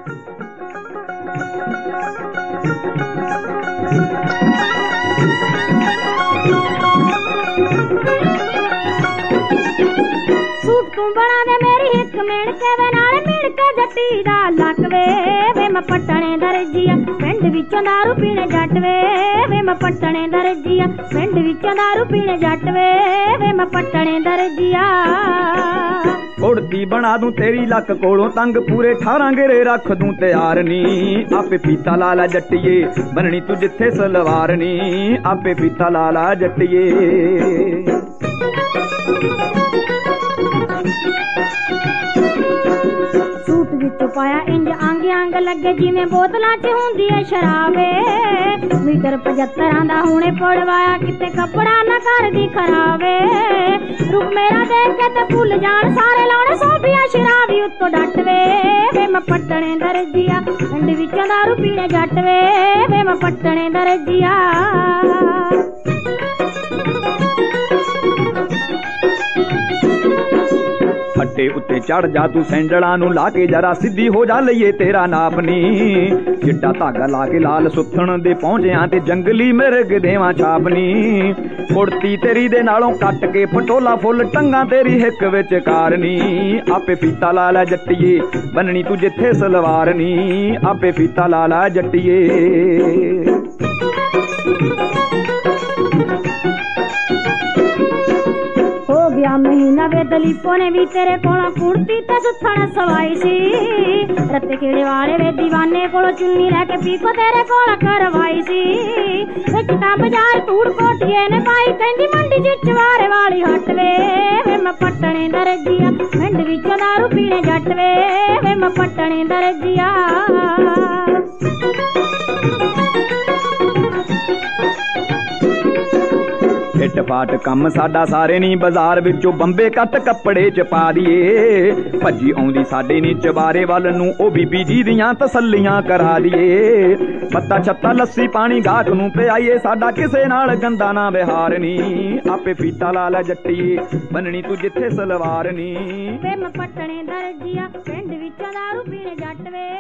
suit तू बना दे मेरी हिक मिणके वे नाल मिणके जट्टी दा लक वे मैं पट्टने दरजिया पिंड विचों दारू पीने जट वे मैं पट्टने दरजिया पिंड विचों दारू पीने जट वे मैं पट्टने दरजिया कुड़ती बना दूं तेरी लक कोलों तंग पूरे 18 घेरे रख दूं तैयार नी आपे फीता लाला जट्टिए बननी तू जिथे सलवार नी आपे फीता लाला जट्टिए सूट विच पाया इंज अंग अंग लगे जिवें बोतलां च हुंदी है शराबे मीटर 75 दा हुणे पड़वाया किते कपड़ा ना कर दी खराबे रूप मेरा देख के ते भुल जान सारे लाने सोभिया शराबी उत्तों डट वे मैं पट्टने दरजिया पिंड विचों दारू पीने जट वे मैं पट्टने दरजिया फट्टे उत्ते चढ़ जा तू सैंडलां नूं ला के जरा सीधी हो जा लईए तेरा नाप नी चिट्टा धागा ला के लाल सुथण दे पहुंचिया ते जंगली मिर्ग देवां छाप नी कुड़ती तेरी दे नालों कट के पटोला फुल टंगा तेरी हिक विच कारनी आपे फीता लाला जट्टिए बननी तू जिथे सलवार नी आपे फीता लाला जट्टिए गया महीना वे दलीपो ने भी तेरे कोला कुड़ती ते सुथण सवाई सी रत्ते खेड़े वाले वे दीवाने कोलों चुन्नी लैके पीको तेरे कोला करवाई सी विच तां बाजार तूड़ कोटिए ने पाई कहंदी मंडी च चवारे वाली हट वे मैं पट्टने दरजिया पिंड विचों दारू पीने जट वे मैं पट्टने दरजिया फिट फाट कम साडा सारे नी बाजार विचों बंबे कट कपड़े च पा दिए भज्जी आउंदी साडे नी चबारे वल नूं ओ बीबी जी दियां तसल्लियां करा दिए पत्ता छत्ता लस्सी पानी गाहक नूं पियाईए साडा किसे नाल गंदा ना विहार नी आपे फीता लाला जट्टिए बननी तू जिथे सलवार नी वे मैं पट्टने दरजिया पिंड विचों दारू पीने जट वे